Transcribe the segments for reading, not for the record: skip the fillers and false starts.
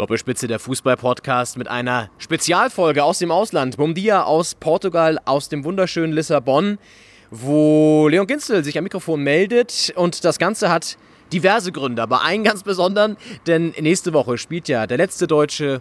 Doppelspitze, der Fußball-Podcast mit einer Spezialfolge aus dem Ausland. Bom Dia aus Portugal, aus dem wunderschönen Lissabon, wo Leon Ginzel sich am Mikrofon meldet. Und das Ganze hat diverse Gründe, aber einen ganz besonderen, denn nächste Woche spielt ja der letzte deutsche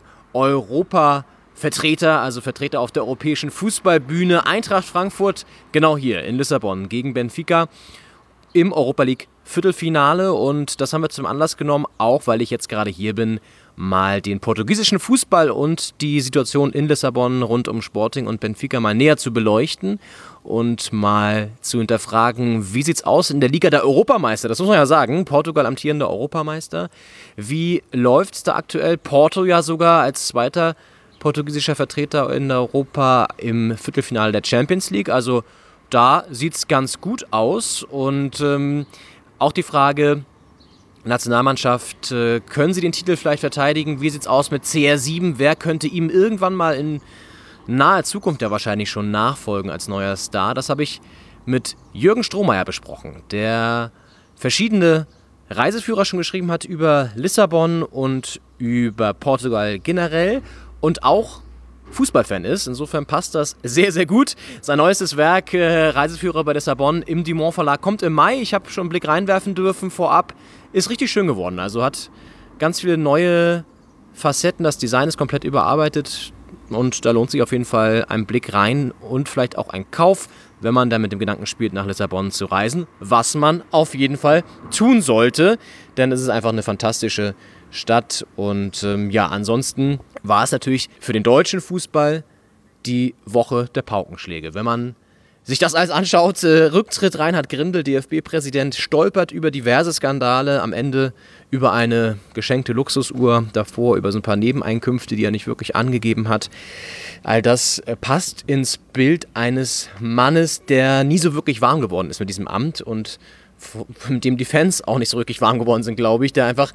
Europa-Vertreter, also Vertreter auf der europäischen Fußballbühne, Eintracht Frankfurt, genau hier in Lissabon gegen Benfica im Europa League Viertelfinale. Und das haben wir zum Anlass genommen, auch weil ich jetzt gerade hier bin, mal den portugiesischen Fußball und die Situation in Lissabon rund um Sporting und Benfica mal näher zu beleuchten und mal zu hinterfragen, wie sieht's aus in der Liga der Europameister? Das muss man ja sagen, Portugal amtierender Europameister. Wie läuft's da aktuell? Porto ja sogar als zweiter portugiesischer Vertreter in Europa im Viertelfinale der Champions League. Also da sieht's ganz gut aus. Und auch die Frage, Nationalmannschaft, können sie den Titel vielleicht verteidigen? Wie sieht's aus mit CR7? Wer könnte ihm irgendwann mal in naher Zukunft ja wahrscheinlich schon nachfolgen als neuer Star? Das habe ich mit Jürgen Strohmeier besprochen, der verschiedene Reiseführer schon geschrieben hat über Lissabon und über Portugal generell und auch Fußballfan ist. Insofern passt das sehr, sehr gut. Sein neuestes Werk, Reiseführer bei Lissabon im Dumont Verlag, kommt im Mai. Ich habe schon einen Blick reinwerfen dürfen vorab. Ist richtig schön geworden. Also hat ganz viele neue Facetten. Das Design ist komplett überarbeitet. Und da lohnt sich auf jeden Fall ein Blick rein und vielleicht auch ein Kauf, wenn man dann mit dem Gedanken spielt, nach Lissabon zu reisen. Was man auf jeden Fall tun sollte. Denn es ist einfach eine fantastische Stadt. Und ansonsten war es natürlich für den deutschen Fußball die Woche der Paukenschläge. Wenn man sich das alles anschaut, Rücktritt Reinhard Grindel, DFB-Präsident, stolpert über diverse Skandale, am Ende über eine geschenkte Luxusuhr, davor über so ein paar Nebeneinkünfte, die er nicht wirklich angegeben hat. All das passt ins Bild eines Mannes, der nie so wirklich warm geworden ist mit diesem Amt und mit dem die Fans auch nicht so wirklich warm geworden sind, glaube ich, der einfach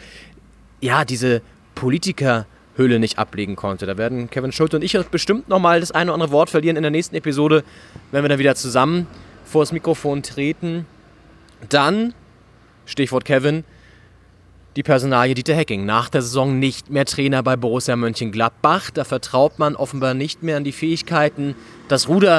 diese Politikerhülle nicht ablegen konnte. Da werden Kevin Schulte und ich bestimmt nochmal das eine oder andere Wort verlieren in der nächsten Episode, wenn wir dann wieder zusammen vor das Mikrofon treten. Dann, Stichwort Kevin, die Personalie Dieter Hecking. Nach der Saison nicht mehr Trainer bei Borussia Mönchengladbach. Da vertraut man offenbar nicht mehr an die Fähigkeiten, das Ruder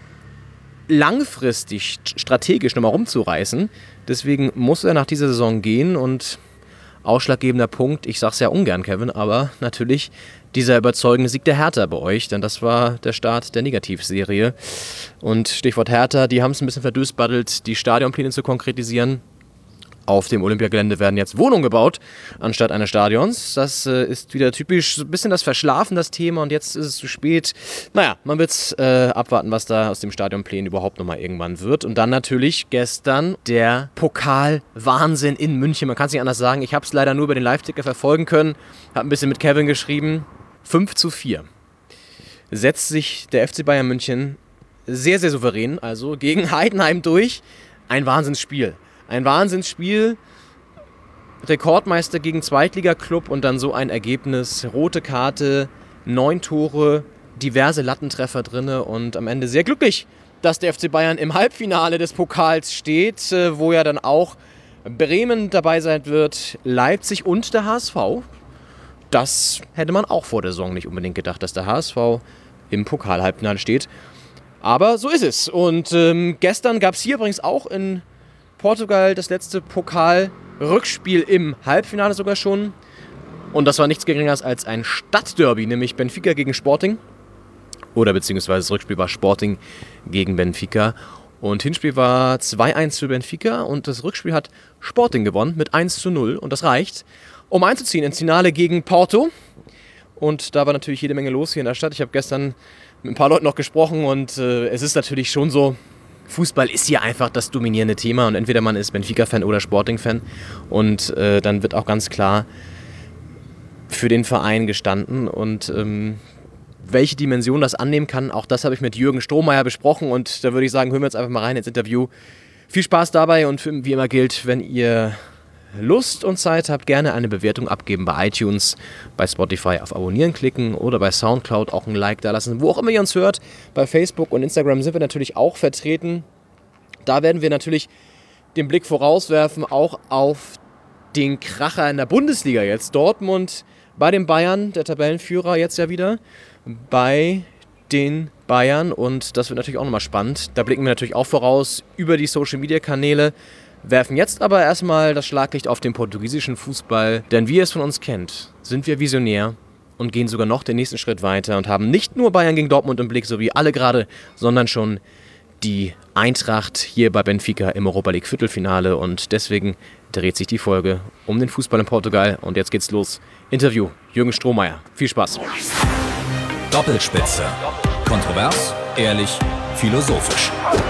langfristig, strategisch nochmal rumzureißen. Deswegen muss er nach dieser Saison gehen und ausschlaggebender Punkt, ich sag's ja ungern, Kevin, aber natürlich dieser überzeugende Sieg der Hertha bei euch, denn das war der Start der Negativserie. Und Stichwort Hertha, die haben es ein bisschen verdösbaddelt, die Stadionpläne zu konkretisieren. Auf dem Olympiagelände werden jetzt Wohnungen gebaut, anstatt eines Stadions. Das ist wieder typisch, so ein bisschen das Verschlafen, das Thema, und jetzt ist es zu spät. Naja, man wird abwarten, was da aus dem Stadionplan überhaupt nochmal irgendwann wird. Und dann natürlich gestern der Pokal-Wahnsinn in München. Man kann es nicht anders sagen. Ich habe es leider nur über den Live-Ticker verfolgen können. Habe ein bisschen mit Kevin geschrieben. 5:4 setzt sich der FC Bayern München sehr, sehr souverän, also gegen Heidenheim durch. Ein Wahnsinnsspiel. Ein Wahnsinnsspiel, Rekordmeister gegen Zweitligaklub und dann so ein Ergebnis. Rote Karte, 9 Tore, diverse Lattentreffer drin und am Ende sehr glücklich, dass der FC Bayern im Halbfinale des Pokals steht, wo ja dann auch Bremen dabei sein wird, Leipzig und der HSV. Das hätte man auch vor der Saison nicht unbedingt gedacht, dass der HSV im Pokal-Halbfinale steht. Aber so ist es. Und gestern gab es hier übrigens auch in Portugal das letzte Pokal-Rückspiel im Halbfinale sogar schon. Und das war nichts Geringeres als ein Stadtderby, nämlich Benfica gegen Sporting. Oder beziehungsweise das Rückspiel war Sporting gegen Benfica. Und Hinspiel war 2-1 für Benfica und das Rückspiel hat Sporting gewonnen mit 1:0. Und das reicht, um einzuziehen ins Finale gegen Porto. Und da war natürlich jede Menge los hier in der Stadt. Ich habe gestern mit ein paar Leuten noch gesprochen und es ist natürlich schon so, Fußball ist hier einfach das dominierende Thema und entweder man ist Benfica-Fan oder Sporting-Fan und dann wird auch ganz klar für den Verein gestanden und welche Dimension das annehmen kann, auch das habe ich mit Jürgen Strohmeier besprochen und da würde ich sagen, hören wir jetzt einfach mal rein ins Interview. Viel Spaß dabei und wie immer gilt, wenn ihr Lust und Zeit habt, gerne eine Bewertung abgeben bei iTunes, bei Spotify auf Abonnieren klicken oder bei Soundcloud auch ein Like da lassen. Wo auch immer ihr uns hört, bei Facebook und Instagram sind wir natürlich auch vertreten. Da werden wir natürlich den Blick vorauswerfen, auch auf den Kracher in der Bundesliga jetzt. Dortmund bei den Bayern, der Tabellenführer jetzt ja wieder, bei den Bayern und das wird natürlich auch nochmal spannend. Da blicken wir natürlich auch voraus über die Social-Media-Kanäle, werfen jetzt aber erstmal das Schlaglicht auf den portugiesischen Fußball, denn wie ihr es von uns kennt, sind wir visionär und gehen sogar noch den nächsten Schritt weiter und haben nicht nur Bayern gegen Dortmund im Blick, so wie alle gerade, sondern schon die Eintracht hier bei Benfica im Europa League Viertelfinale und deswegen dreht sich die Folge um den Fußball in Portugal und jetzt geht's los. Interview, Jürgen Strohmeier. Viel Spaß. Doppelspitze. Kontrovers, ehrlich, philosophisch.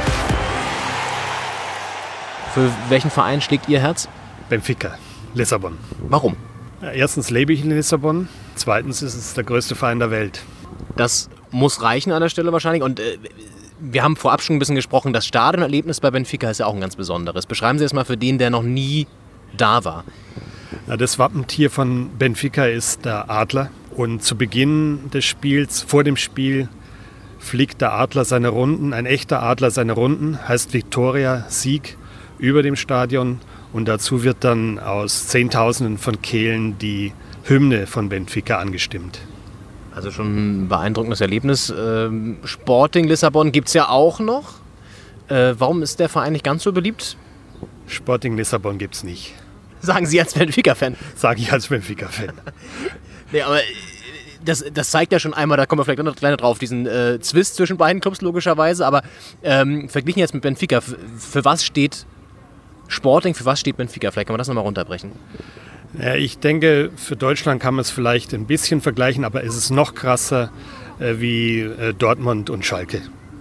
Für welchen Verein schlägt Ihr Herz? Benfica, Lissabon. Warum? Erstens lebe ich in Lissabon, zweitens ist es der größte Verein der Welt. Das muss reichen an der Stelle wahrscheinlich und wir haben vorab schon ein bisschen gesprochen, das Stadionerlebnis bei Benfica ist ja auch ein ganz besonderes. Beschreiben Sie es mal für den, der noch nie da war. Ja, das Wappentier von Benfica ist der Adler und zu Beginn des Spiels, vor dem Spiel, fliegt der Adler seine Runden, ein echter Adler seine Runden, heißt Victoria, Sieg, über dem Stadion und dazu wird dann aus Zehntausenden von Kehlen die Hymne von Benfica angestimmt. Also schon ein beeindruckendes Erlebnis. Sporting Lissabon gibt es ja auch noch. Warum ist der Verein nicht ganz so beliebt? Sporting Lissabon gibt es nicht. Sagen Sie als Benfica-Fan. Sage ich als Benfica-Fan. Nee, aber das zeigt ja schon einmal, da kommen wir vielleicht noch kleiner drauf, diesen Zwist zwischen beiden Clubs logischerweise. Aber verglichen jetzt mit Benfica, für was steht Sporting, für was steht Benfica? Vielleicht kann man das nochmal runterbrechen. Ja, ich denke, für Deutschland kann man es vielleicht ein bisschen vergleichen, aber es ist noch krasser wie Dortmund und Schalke.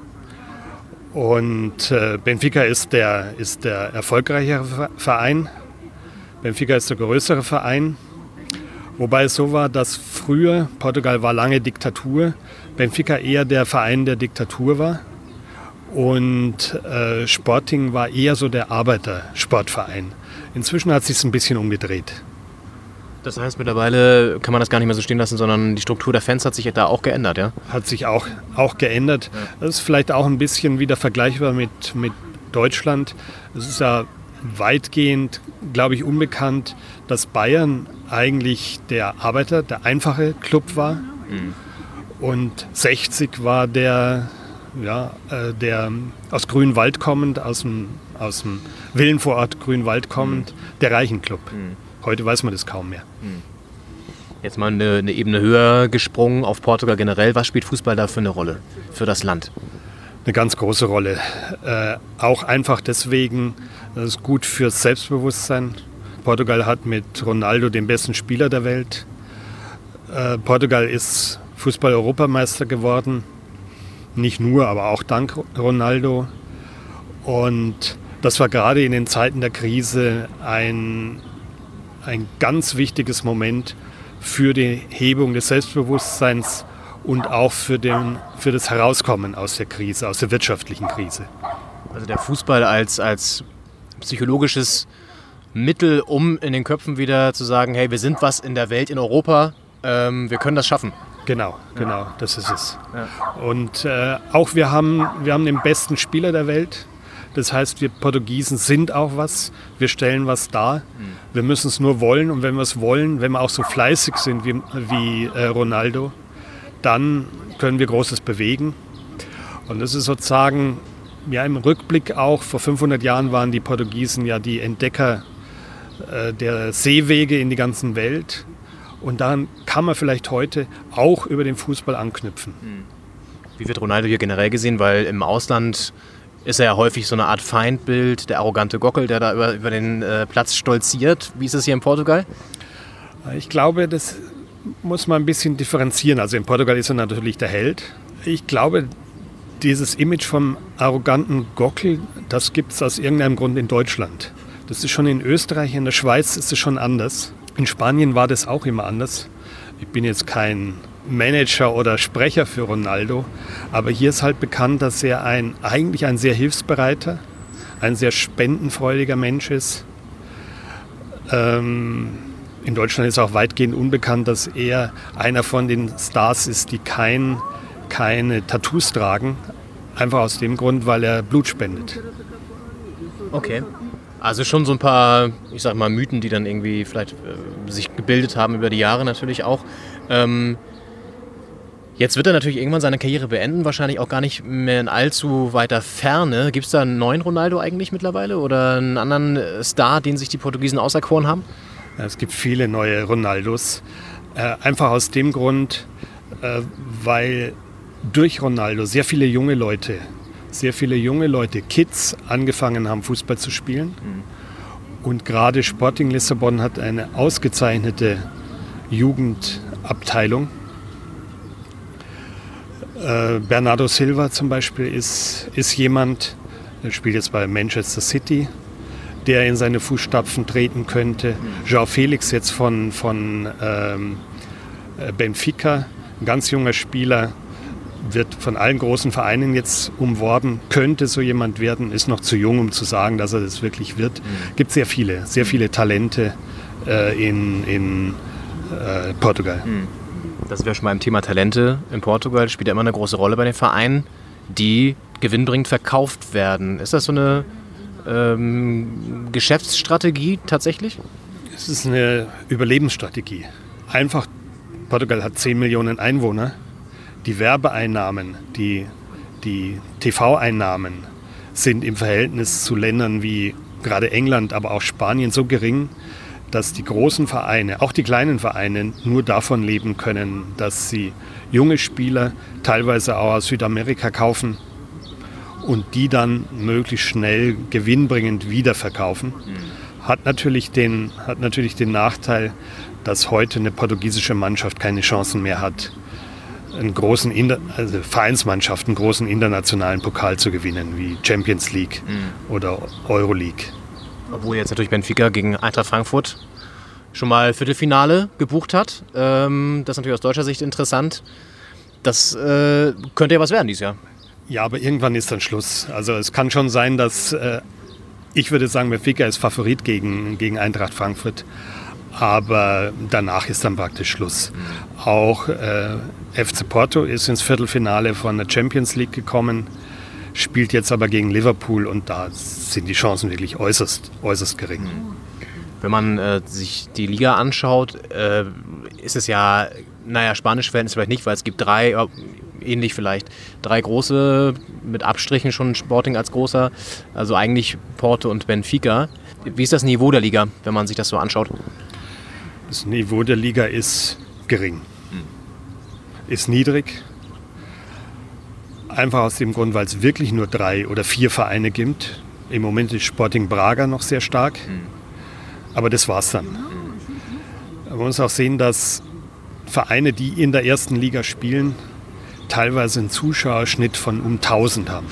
Und Benfica ist der erfolgreichere Verein. Benfica ist der größere Verein. Wobei es so war, dass früher, Portugal war lange Diktatur, Benfica eher der Verein der Diktatur war. Und Sporting war eher so der Arbeitersportverein. Inzwischen hat es sich ein bisschen umgedreht. Das heißt, mittlerweile kann man das gar nicht mehr so stehen lassen, sondern die Struktur der Fans hat sich da auch geändert, ja? Hat sich auch geändert. Ja. Das ist vielleicht auch ein bisschen wieder vergleichbar mit Deutschland. Es ist ja weitgehend, glaube ich, unbekannt, dass Bayern eigentlich der einfache Club war. Mhm. Und 60 war der aus Grünwald kommend, aus dem Villenvorort Grünwald kommend, der Reichenklub. Mhm. Heute weiß man das kaum mehr. Jetzt mal eine Ebene höher gesprungen auf Portugal generell. Was spielt Fußball da für eine Rolle für das Land? Eine ganz große Rolle. Auch einfach deswegen, das ist gut fürs Selbstbewusstsein. Portugal hat mit Ronaldo den besten Spieler der Welt. Portugal ist Fußball-Europameister geworden. Nicht nur, aber auch dank Ronaldo. Und das war gerade in den Zeiten der Krise ein ganz wichtiges Moment für die Hebung des Selbstbewusstseins und auch für das Herauskommen aus der Krise, aus der wirtschaftlichen Krise. Also der Fußball als psychologisches Mittel, um in den Köpfen wieder zu sagen, hey, wir sind was in der Welt, in Europa, wir können das schaffen. Genau, das ist es. Ja. Und auch wir haben den besten Spieler der Welt. Das heißt, wir Portugiesen sind auch was, wir stellen was dar. Wir müssen es nur wollen und wenn wir es wollen, wenn wir auch so fleißig sind wie Ronaldo, dann können wir Großes bewegen. Und das ist sozusagen, ja im Rückblick auch, vor 500 Jahren waren die Portugiesen ja die Entdecker der Seewege in die ganze Welt. Und daran kann man vielleicht heute auch über den Fußball anknüpfen. Wie wird Ronaldo hier generell gesehen? Weil im Ausland ist er ja häufig so eine Art Feindbild, der arrogante Gockel, der da über den Platz stolziert. Wie ist es hier in Portugal? Ich glaube, das muss man ein bisschen differenzieren. Also in Portugal ist er natürlich der Held. Ich glaube, dieses Image vom arroganten Gockel, das gibt es aus irgendeinem Grund in Deutschland. Das ist schon in Österreich, in der Schweiz ist es schon anders. In Spanien war das auch immer anders. Ich bin jetzt kein Manager oder Sprecher für Ronaldo, aber hier ist halt bekannt, dass er eigentlich ein sehr hilfsbereiter, ein sehr spendenfreudiger Mensch ist. In Deutschland ist auch weitgehend unbekannt, dass er einer von den Stars ist, die keine Tattoos tragen, einfach aus dem Grund, weil er Blut spendet. Okay. Also schon so ein paar, ich sag mal, Mythen, die dann irgendwie vielleicht sich gebildet haben über die Jahre natürlich auch. Jetzt wird er natürlich irgendwann seine Karriere beenden, wahrscheinlich auch gar nicht mehr in allzu weiter Ferne. Gibt es da einen neuen Ronaldo eigentlich mittlerweile oder einen anderen Star, den sich die Portugiesen auserkoren haben? Ja, es gibt viele neue Ronaldos. Einfach aus dem Grund, weil durch Ronaldo sehr viele junge Leute, Kids, angefangen haben, Fußball zu spielen. Und gerade Sporting Lissabon hat eine ausgezeichnete Jugendabteilung. Bernardo Silva zum Beispiel ist jemand, der spielt jetzt bei Manchester City, der in seine Fußstapfen treten könnte. João Felix jetzt von Benfica, ein ganz junger Spieler, wird von allen großen Vereinen jetzt umworben, könnte so jemand werden, ist noch zu jung, um zu sagen, dass er das wirklich wird. Gibt sehr viele Talente in Portugal. Das wäre schon beim Thema Talente in Portugal, spielt ja immer eine große Rolle bei den Vereinen, die gewinnbringend verkauft werden. Ist das so eine Geschäftsstrategie tatsächlich? Es ist eine Überlebensstrategie. Einfach, Portugal hat 10 Millionen Einwohner. Die Werbeeinnahmen, die TV-Einnahmen sind im Verhältnis zu Ländern wie gerade England, aber auch Spanien so gering, dass die großen Vereine, auch die kleinen Vereine, nur davon leben können, dass sie junge Spieler, teilweise auch aus Südamerika, kaufen und die dann möglichst schnell gewinnbringend wiederverkaufen. Hat natürlich den Nachteil, dass heute eine portugiesische Mannschaft keine Chancen mehr hat, Vereinsmannschaft einen großen internationalen Pokal zu gewinnen, wie Champions League oder Euroleague. Obwohl jetzt natürlich Benfica gegen Eintracht Frankfurt schon mal Viertelfinale gebucht hat. Das ist natürlich aus deutscher Sicht interessant. Das könnte ja was werden dieses Jahr. Ja, aber irgendwann ist dann Schluss. Also es kann schon sein, dass, ich würde sagen, Benfica ist Favorit gegen Eintracht Frankfurt. Aber danach ist dann praktisch Schluss. Auch FC Porto ist ins Viertelfinale von der Champions League gekommen, spielt jetzt aber gegen Liverpool und da sind die Chancen wirklich äußerst ist es ja, spanische Verhältnis vielleicht nicht, weil es gibt ähnlich vielleicht, 3 große, mit Abstrichen schon Sporting als großer, also eigentlich Porto und Benfica. Wie ist das Niveau der Liga, wenn man sich das so anschaut? Das Niveau der Liga ist gering, ist niedrig. Einfach aus dem Grund, weil es wirklich nur 3 oder 4 Vereine gibt. Im Moment ist Sporting Braga noch sehr stark, aber das war's dann. Man muss auch sehen, dass Vereine, die in der ersten Liga spielen, teilweise einen Zuschauerschnitt von um 1000 haben.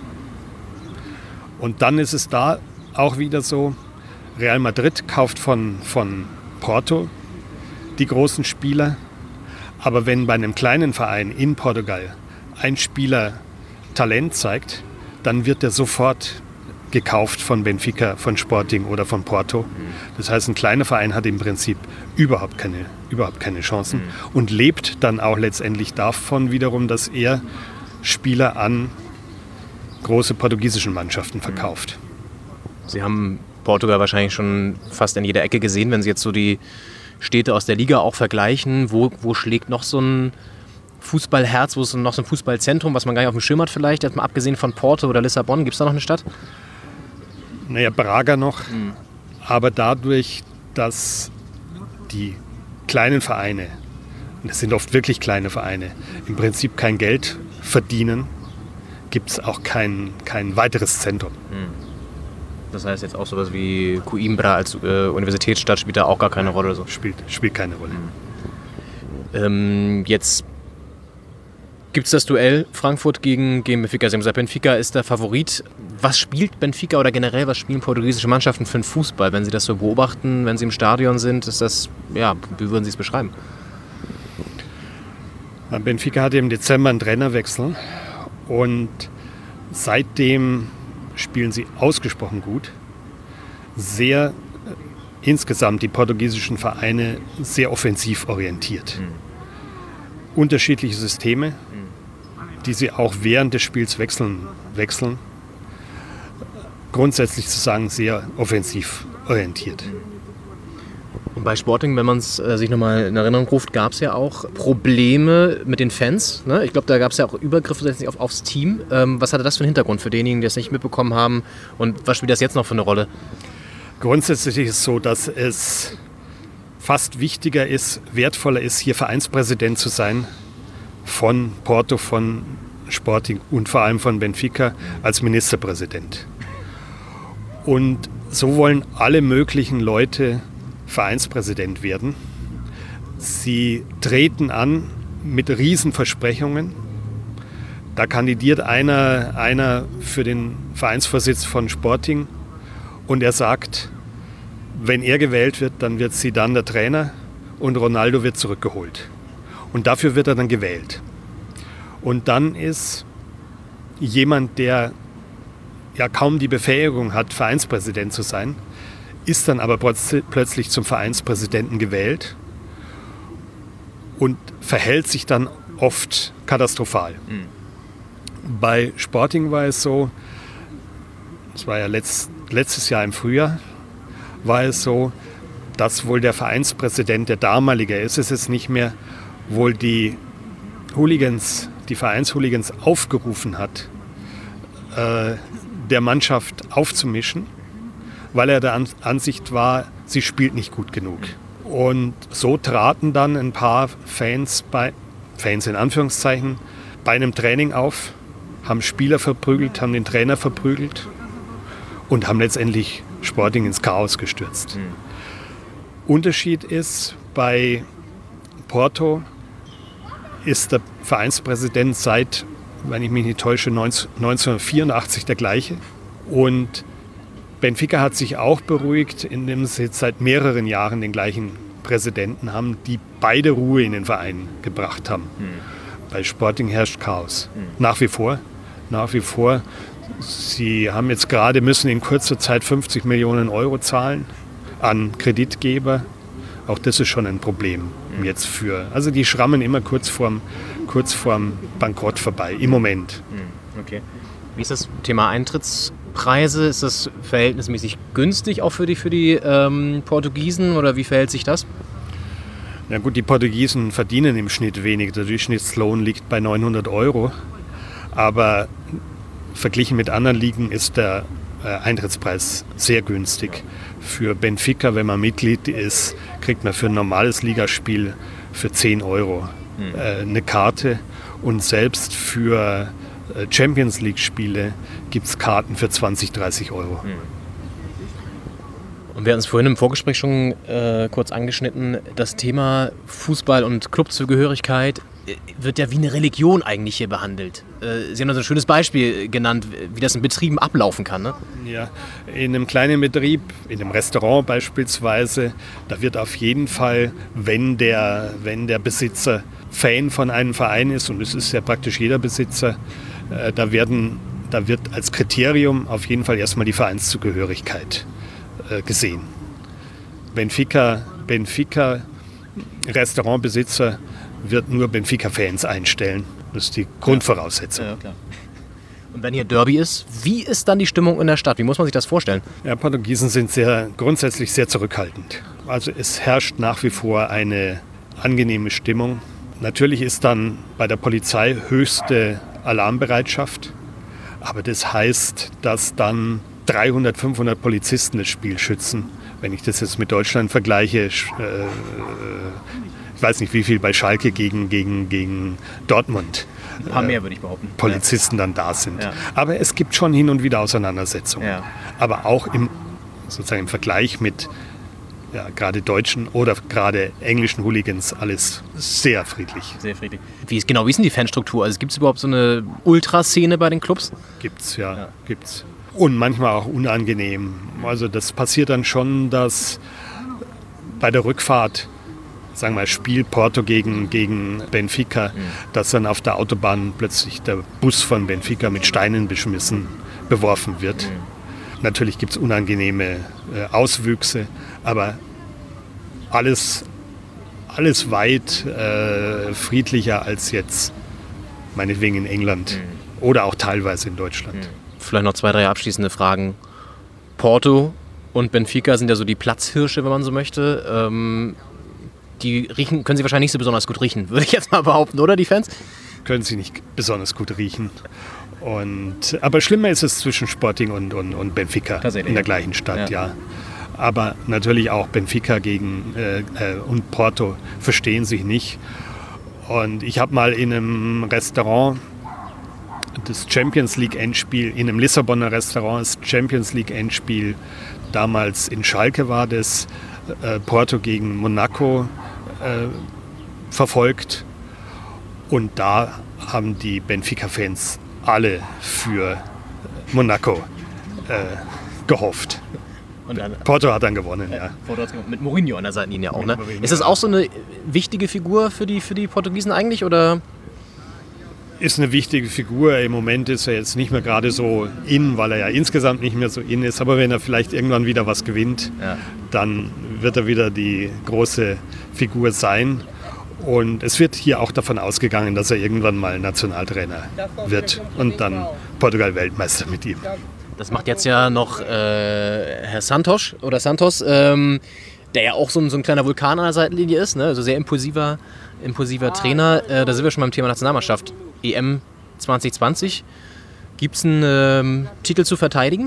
Und dann ist es da auch wieder so, Real Madrid kauft von Porto die großen Spieler, aber wenn bei einem kleinen Verein in Portugal ein Spieler Talent zeigt, dann wird er sofort gekauft von Benfica, von Sporting oder von Porto. Das heißt, ein kleiner Verein hat im Prinzip überhaupt keine Chancen und lebt dann auch letztendlich davon wiederum, dass er Spieler an große portugiesische Mannschaften verkauft. Sie haben Portugal wahrscheinlich schon fast in jeder Ecke gesehen, wenn Sie jetzt so die Städte aus der Liga auch vergleichen. Wo schlägt noch so ein Fußballherz, wo ist noch so ein Fußballzentrum, was man gar nicht auf dem Schirm hat vielleicht, jetzt mal abgesehen von Porto oder Lissabon? Gibt es da noch eine Stadt? Naja, Braga noch. Aber dadurch, dass die kleinen Vereine, und es sind oft wirklich kleine Vereine, im Prinzip kein Geld verdienen, gibt es auch kein weiteres Zentrum. Das heißt jetzt auch sowas wie Coimbra als Universitätsstadt spielt da auch gar keine Rolle? So. Spielt keine Rolle. Jetzt gibt es das Duell Frankfurt gegen Benfica. Sie haben gesagt, Benfica ist der Favorit. Was spielt Benfica oder generell, was spielen portugiesische Mannschaften für einen Fußball? Wenn Sie das so beobachten, wenn Sie im Stadion sind, ist das, ja, wie würden Sie es beschreiben? Benfica hatte im Dezember einen Trainerwechsel und seitdem spielen sie ausgesprochen gut. Sehr insgesamt die portugiesischen Vereine sehr offensiv orientiert. Unterschiedliche Systeme, die sie auch während des Spiels wechseln. Grundsätzlich zu sagen, sehr offensiv orientiert. Und bei Sporting, wenn man es sich nochmal in Erinnerung ruft, gab es ja auch Probleme mit den Fans. Ne? Ich glaube, da gab es ja auch Übergriffe aufs Team. Was hatte das für einen Hintergrund für diejenigen, die es nicht mitbekommen haben? Und was spielt das jetzt noch für eine Rolle? Grundsätzlich ist es so, dass es fast wichtiger ist, wertvoller ist, hier Vereinspräsident zu sein von Porto, von Sporting und vor allem von Benfica als Ministerpräsident. Und so wollen alle möglichen Leute Vereinspräsident werden. Sie treten an mit Riesenversprechungen. Da kandidiert einer für den Vereinsvorsitz von Sporting und er sagt, wenn er gewählt wird, dann wird Zidane der Trainer und Ronaldo wird zurückgeholt. Und dafür wird er dann gewählt. Und dann ist jemand, der ja kaum die Befähigung hat, Vereinspräsident zu sein, ist dann aber plötzlich zum Vereinspräsidenten gewählt und verhält sich dann oft katastrophal. Bei Sporting war es so, das war ja letztes Jahr im Frühjahr, war es so, dass wohl der Vereinspräsident, der damalige ist es jetzt nicht mehr, wohl die Vereinshooligens aufgerufen hat, der Mannschaft aufzumischen, weil er der Ansicht war, sie spielt nicht gut genug. Und so traten dann ein paar Fans in Anführungszeichen, bei einem Training auf, haben Spieler verprügelt, haben den Trainer verprügelt und haben letztendlich Sporting ins Chaos gestürzt. Unterschied ist, bei Porto ist der Vereinspräsident seit, wenn ich mich nicht täusche, 1984 der gleiche. Und Benfica hat sich auch beruhigt, indem sie jetzt seit mehreren Jahren den gleichen Präsidenten haben, die beide Ruhe in den Verein gebracht haben. Bei Sporting herrscht Chaos. Nach wie vor. Sie haben jetzt gerade, müssen in kurzer Zeit 50 Millionen Euro zahlen an Kreditgeber. Auch das ist schon ein Problem jetzt also die schrammen immer kurz vorm Bankrott vorbei, im Moment. Okay. Wie ist das Thema Eintrittspreise? Ist das verhältnismäßig günstig auch für die Portugiesen oder wie verhält sich das? Na gut, die Portugiesen verdienen im Schnitt wenig. Der Durchschnittslohn liegt bei 900 Euro. Aber verglichen mit anderen Ligen ist der Eintrittspreis sehr günstig. Für Benfica, wenn man Mitglied ist, kriegt man für ein normales Ligaspiel für 10 Euro eine Karte. Und selbst für Champions League-Spiele gibt es Karten für 20, 30 Euro. Und wir hatten es vorhin im Vorgespräch schon kurz angeschnitten, das Thema Fußball und Clubzugehörigkeit wird ja wie eine Religion eigentlich hier behandelt. Sie haben uns ein schönes Beispiel genannt, wie das in Betrieben ablaufen kann. Ne? Ja, in einem kleinen Betrieb, in einem Restaurant beispielsweise, da wird auf jeden Fall, wenn der Besitzer Fan von einem Verein ist, und es ist ja praktisch jeder Besitzer, da wird als Kriterium auf jeden Fall erstmal die Vereinszugehörigkeit gesehen. Benfica Restaurantbesitzer wird nur Benfica-Fans einstellen. Das ist die Grundvoraussetzung. Ja, klar. Und wenn hier Derby ist, wie ist dann die Stimmung in der Stadt? Wie muss man sich das vorstellen? Ja, Portugiesen sind grundsätzlich sehr zurückhaltend. Also es herrscht nach wie vor eine angenehme Stimmung. Natürlich ist dann bei der Polizei höchste Alarmbereitschaft. Aber das heißt, dass dann 300, 500 Polizisten das Spiel schützen. Wenn ich das jetzt mit Deutschland vergleiche, ich weiß nicht, wie viel bei Schalke gegen Dortmund ein paar mehr, würde ich behaupten. Polizisten dann da sind. Ja. Aber es gibt schon hin und wieder Auseinandersetzungen. Ja. Aber auch im Vergleich mit gerade deutschen oder gerade englischen Hooligans alles sehr friedlich. Sehr friedlich. Wie ist denn die Fanstruktur? Also gibt es überhaupt so eine Ultraszene bei den Clubs? Gibt's. Und manchmal auch unangenehm. Also das passiert dann schon, dass bei der Rückfahrt, sagen wir mal, Spiel Porto gegen Benfica, dass dann auf der Autobahn plötzlich der Bus von Benfica mit Steinen beworfen wird. Natürlich gibt es unangenehme Auswüchse, aber alles weit friedlicher als jetzt meinetwegen in England oder auch teilweise in Deutschland. Vielleicht noch 2, 3 abschließende Fragen. Porto Und Benfica sind ja so die Platzhirsche, wenn man so möchte. Die können sie wahrscheinlich nicht so besonders gut riechen, würde ich jetzt mal behaupten, oder die Fans? Können sie nicht besonders gut riechen. Aber schlimmer ist es zwischen Sporting und Benfica in der gleichen Stadt, ja. Aber natürlich auch Benfica und Porto verstehen sich nicht. Und ich habe mal in einem Restaurant das Champions League Endspiel, in einem Lissabonner Restaurant das Champions League Endspiel, damals in Schalke war das, Porto gegen Monaco verfolgt. Und da haben die Benfica-Fans alle für Monaco gehofft. Und dann, Porto hat dann gewonnen, ja. Mit Mourinho an der Seitenlinie auch, ne? Ist das auch so eine wichtige Figur für die Portugiesen eigentlich, oder? Ist eine wichtige Figur. Im Moment ist er jetzt nicht mehr gerade so in, weil er ja insgesamt nicht mehr so in ist. Aber wenn er vielleicht irgendwann wieder was gewinnt, dann wird er wieder die große Figur sein. Und es wird hier auch davon ausgegangen, dass er irgendwann mal Nationaltrainer wird und dann Portugal Weltmeister mit ihm. Das macht jetzt ja noch Herr Santos, der ja auch so ein kleiner Vulkan an der Seitenlinie ist, ne? Also sehr impulsiver Trainer. Da sind wir schon beim Thema Nationalmannschaft. EM 2020. Gibt es einen Titel zu verteidigen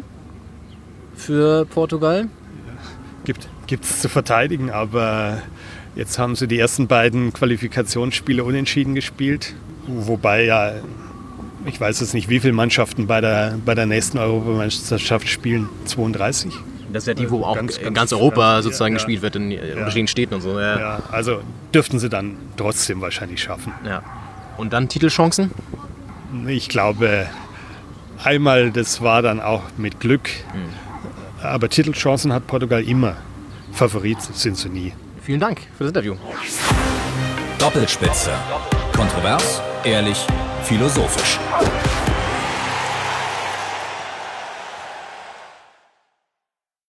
für Portugal? Gibt es zu verteidigen, aber jetzt haben sie die ersten beiden Qualifikationsspiele unentschieden gespielt. Wobei ja, ich weiß jetzt nicht, wie viele Mannschaften bei der nächsten Europameisterschaft spielen. 32? Das ist ja die, wo auch ganz Europa sozusagen gespielt wird in unterschiedlichen Städten und so. Ja, also dürften sie dann trotzdem wahrscheinlich schaffen. Ja. Und dann Titelchancen? Ich glaube, einmal, das war dann auch mit Glück. Aber Titelchancen hat Portugal immer. Favorit sind sie nie. Vielen Dank für das Interview. Doppelspitze. Kontrovers, ehrlich, philosophisch.